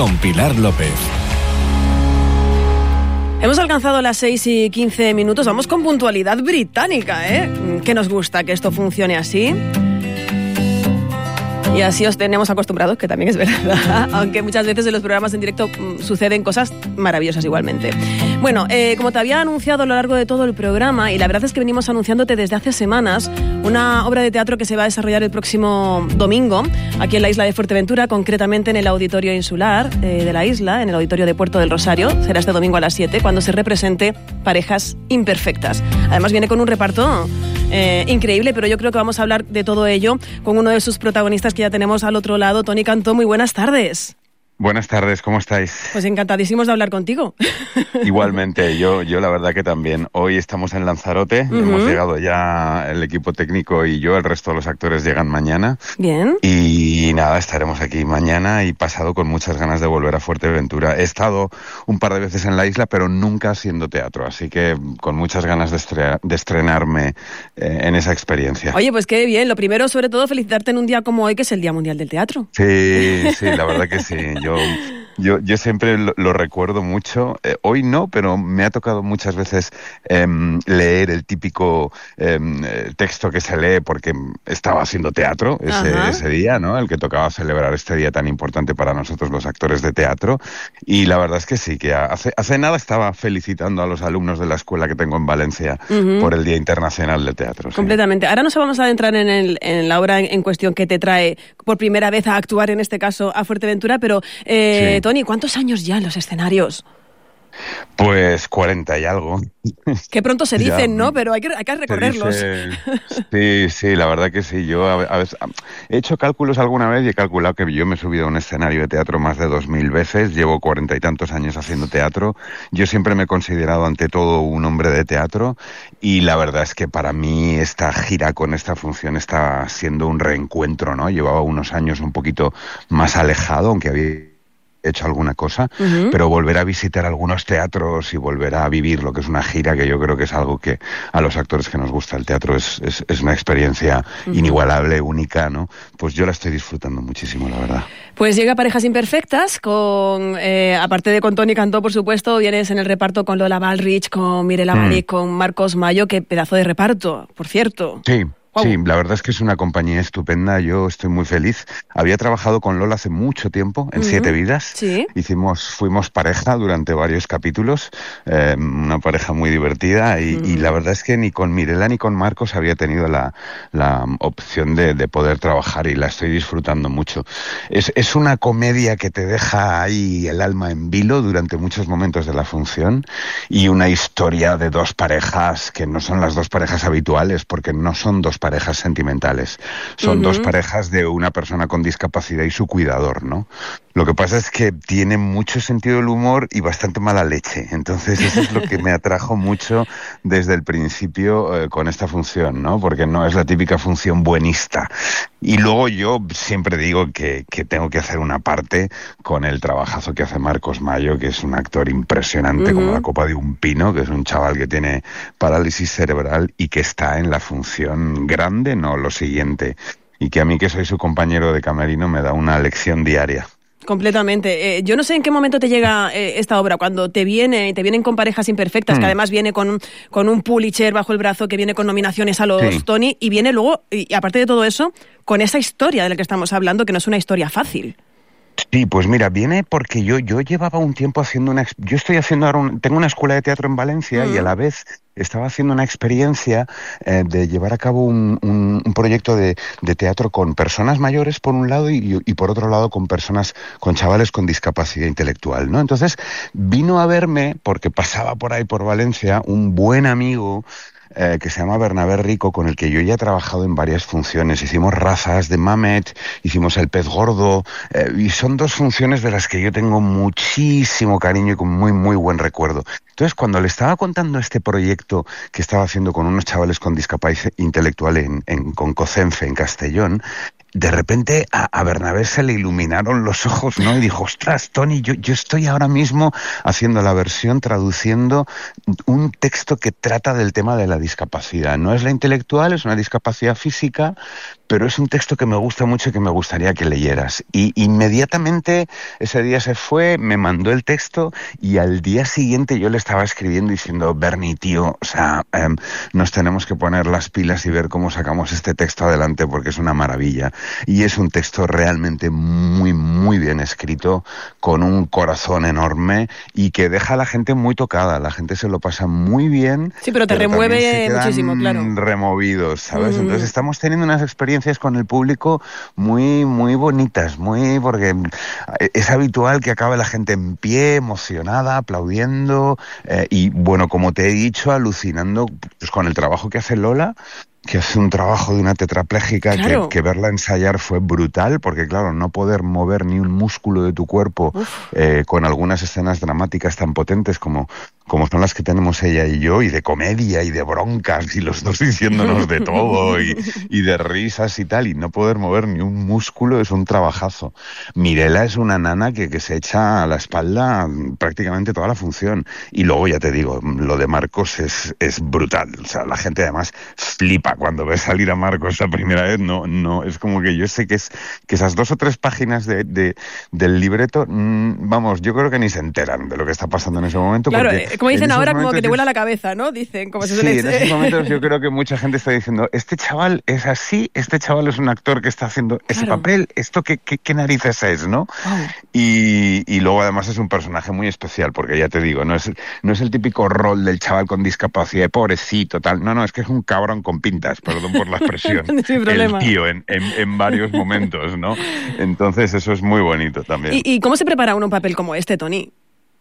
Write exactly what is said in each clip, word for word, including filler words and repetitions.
con Pilar López. Hemos alcanzado las seis y quince minutos, vamos con puntualidad británica, ¿eh? Que nos gusta que esto funcione así. Y así os tenemos acostumbrados, que también es verdad, aunque muchas veces en los programas en directo mmm, suceden cosas maravillosas igualmente. Bueno, eh, como te había anunciado a lo largo de todo el programa, y la verdad es que venimos anunciándote desde hace semanas, una obra de teatro que se va a desarrollar el próximo domingo, aquí en la isla de Fuerteventura, concretamente en el Auditorio Insular eh, de la isla, en el Auditorio de Puerto del Rosario. Será este domingo a las siete, cuando se represente Parejas Imperfectas. Además viene con un reparto Eh, increíble, pero yo creo que vamos a hablar de todo ello con uno de sus protagonistas que ya tenemos al otro lado, Toni Cantó. Muy buenas tardes. Buenas tardes, ¿cómo estáis? Pues encantadísimos de hablar contigo. Igualmente, yo, yo la verdad que también. Hoy estamos en Lanzarote, uh-huh. Hemos llegado ya el equipo técnico y yo, el resto de los actores llegan mañana. Bien. Y nada, estaremos aquí mañana y pasado con muchas ganas de volver a Fuerteventura. He estado un par de veces en la isla, pero nunca haciendo teatro, así que con muchas ganas de, estre- de estrenarme eh, en esa experiencia. Oye, pues qué bien. Lo primero, sobre todo, felicitarte en un día como hoy, que es el Día Mundial del Teatro. Sí, sí, la verdad que sí. Yo Yo, yo siempre lo, lo recuerdo mucho, eh, hoy no, pero me ha tocado muchas veces eh, leer el típico eh, texto que se lee porque estaba haciendo teatro ese, ese día, ¿no? El que tocaba celebrar este día tan importante para nosotros los actores de teatro, y la verdad es que sí, que hace, hace nada estaba felicitando a los alumnos de la escuela que tengo en Valencia uh-huh. por el Día Internacional de Teatro. Completamente. Sí. Ahora nos vamos a adentrar en, el, en la obra en, en cuestión que te trae por primera vez a actuar, en este caso, a Fuerteventura, pero eh, sí. Toni, ¿cuántos años ya en los escenarios? Pues cuarenta y algo. Que pronto se dicen, ¿no? Pero hay que, hay que recorrerlos. Dice, sí, sí, la verdad que sí. Yo a, a veces, he hecho cálculos alguna vez y he calculado que yo me he subido a un escenario de teatro más de dos mil veces. Llevo cuarenta y tantos años haciendo teatro. Yo siempre me he considerado ante todo un hombre de teatro, y la verdad es que para mí esta gira con esta función está siendo un reencuentro, ¿no? Llevaba unos años un poquito más alejado, aunque había hecho alguna cosa, uh-huh. pero volver a visitar algunos teatros y volver a vivir lo que es una gira, que yo creo que es algo que a los actores que nos gusta el teatro es, es, es una experiencia uh-huh. inigualable, única, ¿no? Pues yo la estoy disfrutando muchísimo, la verdad. Pues llega Parejas Imperfectas, con eh, aparte de con Toni Cantó, por supuesto, vienes en el reparto con Lola Ballrich, con Mirela mm. Bari, con Marcos Mayo. Qué pedazo de reparto, por cierto. Sí. Wow. Sí, la verdad es que es una compañía estupenda, yo estoy muy feliz. Había trabajado con Lola hace mucho tiempo, en uh-huh. Siete Vidas. Sí. Hicimos, fuimos pareja durante varios capítulos, eh, una pareja muy divertida, y, uh-huh. y la verdad es que ni con Mirela ni con Marcos había tenido la, la opción de, de poder trabajar, y la estoy disfrutando mucho. Es, es una comedia que te deja ahí el alma en vilo durante muchos momentos de la función, y una historia de dos parejas que no son las dos parejas habituales, porque no son dos parejas sentimentales, son uh-huh. dos parejas de una persona con discapacidad y su cuidador, ¿no? Lo que pasa es que tiene mucho sentido del humor y bastante mala leche, entonces eso es lo que me atrajo mucho desde el principio eh, con esta función, ¿no? Porque no es la típica función buenista. Y luego yo siempre digo que, que tengo que hacer una parte con el trabajazo que hace Marcos Mayo, que es un actor impresionante uh-huh. como la copa de un pino, que es un chaval que tiene parálisis cerebral y que está en la función grande, no lo siguiente, y que a mí, que soy su compañero de camerino, me da una lección diaria. Completamente. Eh, yo no sé en qué momento te llega eh, esta obra, cuando te viene, te vienen con Parejas Imperfectas, mm. que además viene con, con un Pulitzer bajo el brazo, que viene con nominaciones a los sí. Tony, y viene luego, y aparte de todo eso, con esa historia de la que estamos hablando, que no es una historia fácil. Sí, pues mira, viene porque yo yo llevaba un tiempo haciendo una... Yo estoy haciendo ahora... Un, tengo una escuela de teatro en Valencia mm. y a la vez estaba haciendo una experiencia eh, de llevar a cabo un, un, un proyecto de, de teatro con personas mayores por un lado y, y por otro lado con personas, con chavales con discapacidad intelectual, ¿no? Entonces vino a verme, porque pasaba por ahí por Valencia, un buen amigo Eh, que se llama Bernabé Rico, con el que yo ya he trabajado en varias funciones. Hicimos Razas de Mamet, hicimos El Pez Gordo, eh, y son dos funciones de las que yo tengo muchísimo cariño y con muy, muy buen recuerdo. Entonces, cuando le estaba contando este proyecto que estaba haciendo con unos chavales con discapacidad intelectual en, en, con COCENFE, en Castellón, de repente a, a Bernabé se le iluminaron los ojos, ¿no? Y dijo, ostras, Toni, yo, yo estoy ahora mismo haciendo la versión, traduciendo un texto que trata del tema de la discapacidad. No es la intelectual, es una discapacidad física, pero es un texto que me gusta mucho y que me gustaría que leyeras. Y inmediatamente ese día se fue, me mandó el texto y al día siguiente yo le estaba escribiendo diciendo, Berni, tío, o sea, eh, nos tenemos que poner las pilas y ver cómo sacamos este texto adelante porque es una maravilla. Y es un texto realmente muy, muy bien escrito, con un corazón enorme y que deja a la gente muy tocada. La gente se lo pasa muy bien. Sí, pero te pero remueve muchísimo, claro. Removidos, ¿sabes? Mm. Entonces estamos teniendo unas experiencias con el público muy, muy bonitas, muy, porque es habitual que acabe la gente en pie, emocionada, aplaudiendo, eh, y bueno, como te he dicho, alucinando pues, con el trabajo que hace Lola, que hace un trabajo de una tetrapléjica, claro. que, que verla ensayar fue brutal, porque claro, no poder mover ni un músculo de tu cuerpo eh, con algunas escenas dramáticas tan potentes como, como son las que tenemos ella y yo, y de comedia y de broncas, y los dos diciéndonos de todo, y, y de risas y tal, y no poder mover ni un músculo es un trabajazo. Mirela es una nana que, que se echa a la espalda prácticamente toda la función, y luego ya te digo, lo de Marcos es, es brutal, o sea, la gente además flipa cuando ves salir a Marcos la primera vez, no, no, es como que yo sé que es que esas dos o tres páginas de, de del libreto, mmm, vamos, yo creo que ni se enteran de lo que está pasando en ese momento. Claro, porque como dicen ahora, como que te vuela la cabeza, ¿no? Dicen, como se suele decir. Sí, en esos momentos yo creo que mucha gente está diciendo, este chaval es así, este chaval es un actor que está haciendo claro. ese papel, esto qué, qué, qué narices es, ¿no? Oh. Y, y luego además es un personaje muy especial, porque ya te digo, no es, no es el típico rol del chaval con discapacidad, pobrecito, tal, no, no, es que es un cabrón con pinta. Perdón por la expresión, el tío en, en, en varios momentos, ¿no? Entonces eso es muy bonito también. ¿Y, y cómo se prepara uno un papel como este, Toni?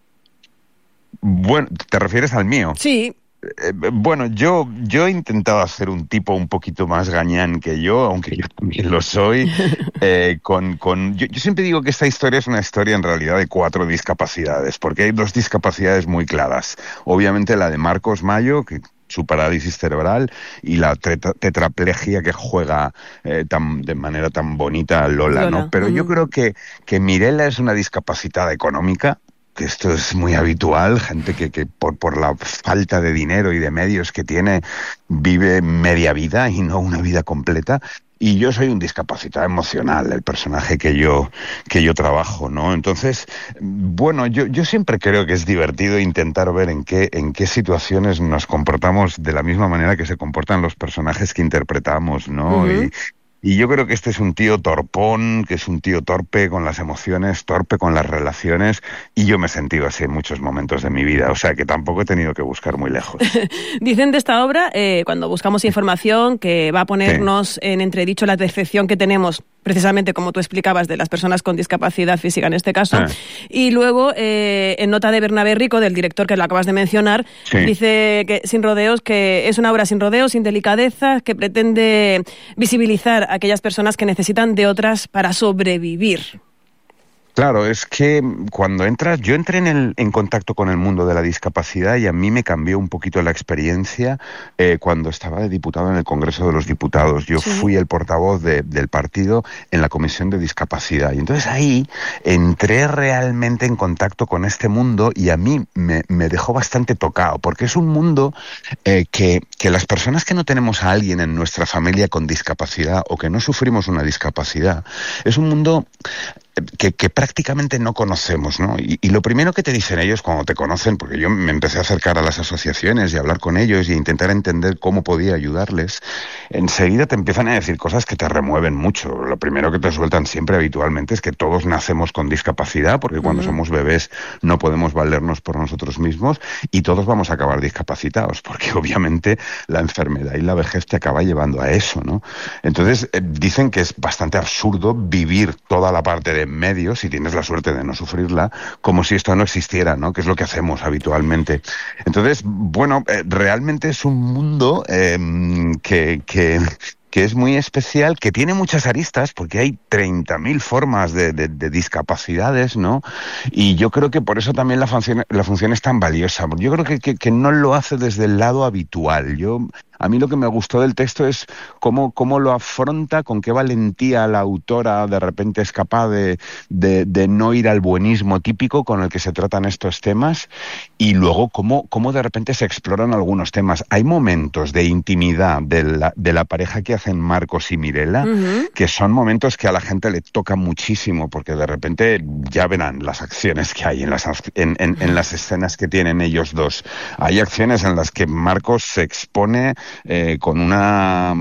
Bueno, ¿te refieres al mío? Sí. Eh, bueno, yo, yo he intentado hacer un tipo un poquito más gañán que yo, aunque yo también lo soy. Eh, con, con, yo, yo siempre digo que esta historia es una historia en realidad de cuatro discapacidades, porque hay dos discapacidades muy claras. Obviamente la de Marcos Mayo, que su parálisis cerebral, y la tetra, tetraplegia que juega eh, tan, de manera tan bonita Lola, Lola. ¿no? Pero uh-huh. yo creo que, que Mirela es una discapacitada económica, que esto es muy habitual, gente que, que por, por la falta de dinero y de medios que tiene, vive media vida y no una vida completa. Y yo soy un discapacitado emocional, el personaje que yo que yo trabajo, ¿no? Entonces, bueno, yo yo siempre creo que es divertido intentar ver en qué en qué situaciones nos comportamos de la misma manera que se comportan los personajes que interpretamos, ¿no? Uh-huh. Y Y yo creo que este es un tío torpón, que es un tío torpe con las emociones, torpe con las relaciones, y yo me he sentido así en muchos momentos de mi vida, o sea que tampoco he tenido que buscar muy lejos. Dicen de esta obra, eh, cuando buscamos información, que va a ponernos sí. en entredicho la percepción que tenemos, precisamente como tú explicabas, de las personas con discapacidad física en este caso, sí. y luego eh, en nota de Bernabé Rico, del director que lo acabas de mencionar, sí. dice que Sin rodeos, que es una obra sin rodeos, sin delicadeza, que pretende visibilizar a aquellas personas que necesitan de otras para sobrevivir. Claro, es que cuando entras, yo entré en, el, en contacto con el mundo de la discapacidad y a mí me cambió un poquito la experiencia eh, cuando estaba de diputado en el Congreso de los Diputados. Yo sí. fui el portavoz de, del partido en la Comisión de Discapacidad y entonces ahí entré realmente en contacto con este mundo y a mí me, me dejó bastante tocado porque es un mundo eh, que, que las personas que no tenemos a alguien en nuestra familia con discapacidad o que no sufrimos una discapacidad, es un mundo Que, que prácticamente no conocemos, ¿no? Y, y lo primero que te dicen ellos cuando te conocen, porque yo me empecé a acercar a las asociaciones y a hablar con ellos y a intentar entender cómo podía ayudarles, enseguida te empiezan a decir cosas que te remueven mucho. Lo primero que te sueltan siempre habitualmente es que todos nacemos con discapacidad, porque cuando uh-huh. somos bebés no podemos valernos por nosotros mismos y todos vamos a acabar discapacitados, porque obviamente la enfermedad y la vejez te acaba llevando a eso, ¿no? Entonces eh, dicen que es bastante absurdo vivir toda la parte de medios, si tienes la suerte de no sufrirla, como si esto no existiera, ¿no? Que es lo que hacemos habitualmente. Entonces, bueno, eh, realmente es un mundo eh, que, que, que es muy especial, que tiene muchas aristas, porque hay treinta mil formas de, de, de discapacidades, ¿no? Y yo creo que por eso también la función, la función es tan valiosa. Yo creo que, que, que no lo hace desde el lado habitual. Yo A mí lo que me gustó del texto es cómo, cómo lo afronta, con qué valentía la autora de repente es capaz de, de, de no ir al buenismo típico con el que se tratan estos temas, y luego cómo, cómo de repente se exploran algunos temas. Hay momentos de intimidad de la, de la pareja que hacen Marcos y Mirella, uh-huh. que son momentos que a la gente le toca muchísimo, porque de repente ya verán las acciones que hay en las, en, en, en las escenas que tienen ellos dos. Hay acciones en las que Marcos se expone eh, con una...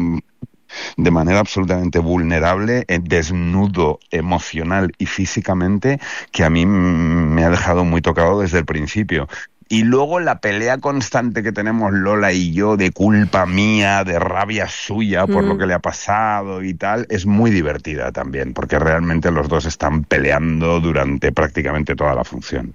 de manera absolutamente vulnerable, eh, desnudo emocional y físicamente, que a mí me ha dejado muy tocado desde el principio. Y luego la pelea constante que tenemos Lola y yo, de culpa mía, de rabia suya por mm. lo que le ha pasado y tal, es muy divertida también, porque realmente los dos están peleando durante prácticamente toda la función.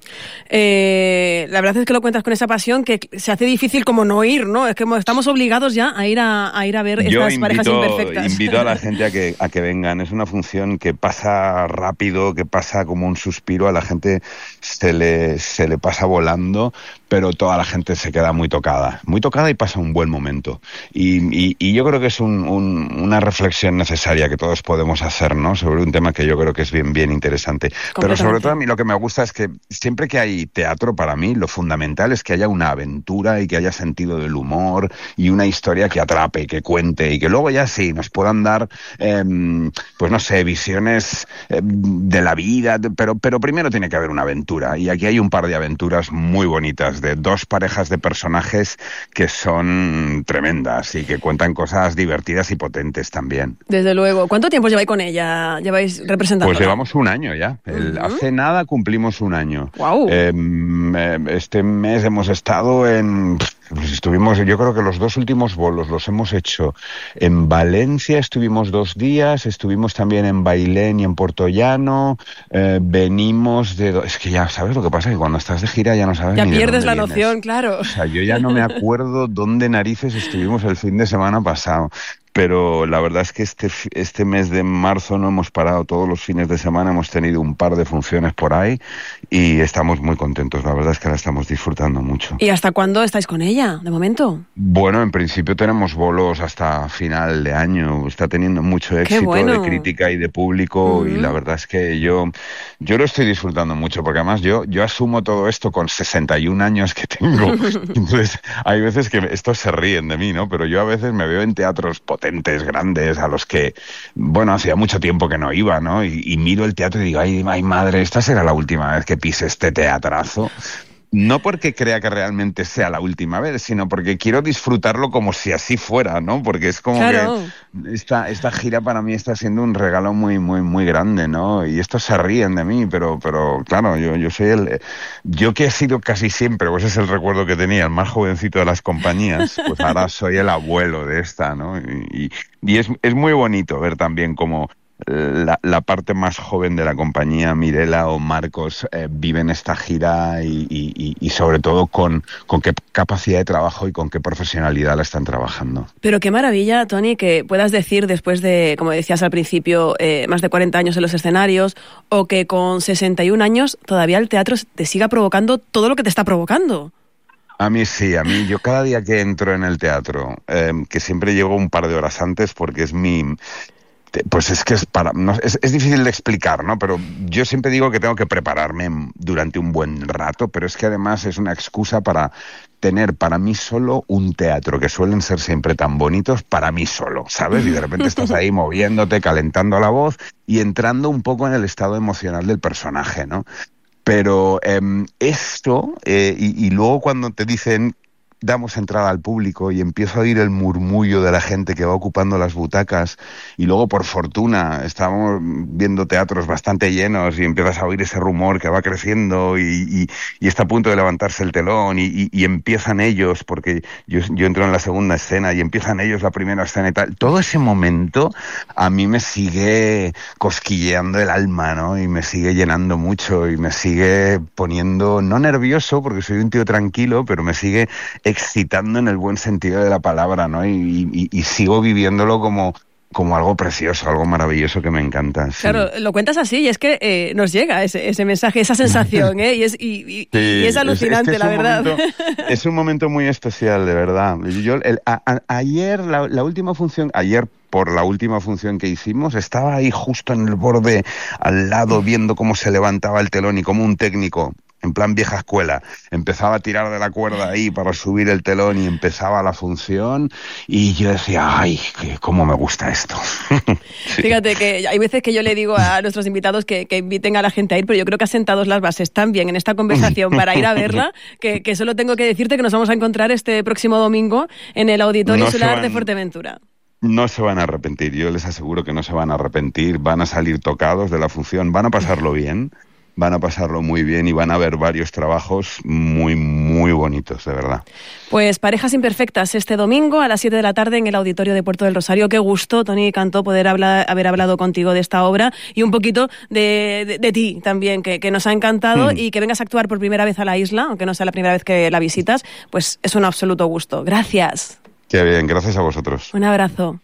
Eh, la verdad es que lo cuentas con esa pasión que se hace difícil como no ir, ¿no? Es que estamos obligados ya a ir a, a ir a ver yo estas invito, parejas imperfectas. Invito a la gente a que, a que vengan. Es una función que pasa rápido, que pasa como un suspiro. A la gente se le, se le pasa volando, pero toda la gente se queda muy tocada, muy tocada y pasa un buen momento. Y, y, y yo creo que es un, un, una reflexión necesaria que todos podemos hacer, ¿no? Sobre un tema que yo creo que es bien, bien interesante. Pero sobre todo a mí lo que me gusta es que siempre que hay teatro, para mí, lo fundamental es que haya una aventura y que haya sentido del humor y una historia que atrape, que cuente, y que luego ya sí nos puedan dar, eh, pues no sé, visiones eh, de la vida, pero, pero primero tiene que haber una aventura. Y aquí hay un par de aventuras muy bonitas, de dos parejas de personajes que son tremendas y que cuentan cosas divertidas y potentes también. Desde luego. ¿Cuánto tiempo lleváis con ella? ¿Lleváis representando? Pues llevamos un año ya. El, uh-huh. Hace nada cumplimos un año. Wow. Eh, este mes hemos estado en... Pues estuvimos, yo creo que los dos últimos bolos los hemos hecho en Valencia, estuvimos dos días, estuvimos también en Bailén y en Puertollano, eh, venimos de... Es que ya sabes lo que pasa, que cuando estás de gira ya no sabes ya ni pierdes de la vienes. noción, claro. O sea, yo ya no me acuerdo dónde narices estuvimos el fin de semana pasado. Pero la verdad es que este, este mes de marzo no hemos parado, todos los fines de semana hemos tenido un par de funciones por ahí y estamos muy contentos, la verdad es que la estamos disfrutando mucho. ¿Y hasta cuándo estáis con ella, de momento? Bueno, en principio tenemos bolos hasta final de año, está teniendo mucho éxito bueno. de crítica y de público uh-huh. y la verdad es que yo, yo lo estoy disfrutando mucho, porque además yo, yo asumo todo esto con sesenta y un años que tengo, entonces hay veces que estos se ríen de mí, ¿no? Pero yo a veces me veo en teatros potentes, grandes, a los que, bueno, hacía mucho tiempo que no iba, ¿no? Y, y miro el teatro y digo, ay, ay, madre, esta será la última vez que pise este teatrazo. No porque crea que realmente sea la última vez, sino porque quiero disfrutarlo como si así fuera, ¿no? Porque es como claro. que esta, esta gira para mí está siendo un regalo muy, muy, muy grande, ¿no? Y estos se ríen de mí, pero, pero claro, yo, yo soy el... Yo que he sido casi siempre, pues es el recuerdo que tenía, el más jovencito de las compañías, pues ahora soy el abuelo de esta, ¿no? Y, y, y es, es muy bonito ver también cómo La, la parte más joven de la compañía, Mirella o Marcos, eh, viven esta gira y, y, y sobre todo con, con qué capacidad de trabajo y con qué profesionalidad la están trabajando. Pero qué maravilla, Toni, que puedas decir después de, como decías al principio, eh, más de cuarenta años en los escenarios, o que con sesenta y un años todavía el teatro te siga provocando todo lo que te está provocando. A mí sí, a mí yo cada día que entro en el teatro, eh, que siempre llego un par de horas antes porque es mi... Pues es que es para no, es, es difícil de explicar, ¿no? Pero yo siempre digo que tengo que prepararme durante un buen rato, pero es que además es una excusa para tener para mí solo un teatro, que suelen ser siempre tan bonitos para mí solo, ¿sabes? Y de repente estás ahí moviéndote, calentando la voz y entrando un poco en el estado emocional del personaje, ¿no? Pero eh, esto, eh, y, y luego cuando te dicen... damos entrada al público y empiezo a oír el murmullo de la gente que va ocupando las butacas y luego por fortuna estábamos viendo teatros bastante llenos y empiezas a oír ese rumor que va creciendo y, y, y está a punto de levantarse el telón y, y, y empiezan ellos, porque yo, yo entro en la segunda escena y empiezan ellos la primera escena y tal. Todo ese momento a mí me sigue cosquilleando el alma, ¿no? Y me sigue llenando mucho y me sigue poniendo, no nervioso porque soy un tío tranquilo, pero me sigue excitando en el buen sentido de la palabra, ¿no? Y, y, y sigo viviéndolo como, como algo precioso, algo maravilloso que me encanta. Sí. Claro, lo cuentas así y es que eh, nos llega ese, ese mensaje, esa sensación, ¿eh? Y es, y, y, sí, y es alucinante, es, es que es la verdad. Momento, es un momento muy especial, de verdad. Yo, el, a, a, ayer, la, la última función, ayer por la última función que hicimos, estaba ahí justo en el borde, al lado, viendo cómo se levantaba el telón y cómo un técnico, en plan vieja escuela, empezaba a tirar de la cuerda ahí para subir el telón y empezaba la función y yo decía, ay, que cómo me gusta esto. Sí. Fíjate que hay veces que yo le digo a nuestros invitados que, que inviten a la gente a ir, pero yo creo que has sentado las bases tan bien en esta conversación para ir a verla, que, que solo tengo que decirte que nos vamos a encontrar este próximo domingo en el Auditorio no Solar van... de Fuerteventura. No se van a arrepentir, yo les aseguro que no se van a arrepentir, van a salir tocados de la función, van a pasarlo bien, van a pasarlo muy bien y van a ver varios trabajos muy, muy bonitos, de verdad. Pues Parejas Imperfectas este domingo a las siete de la tarde en el Auditorio de Puerto del Rosario. Qué gusto, Toni Cantó, poder hablar, haber hablado contigo de esta obra y un poquito de, de, de ti también, que, que nos ha encantado mm. y que vengas a actuar por primera vez a la isla, aunque no sea la primera vez que la visitas, pues es un absoluto gusto. Gracias. Qué bien, gracias a vosotros. Un abrazo.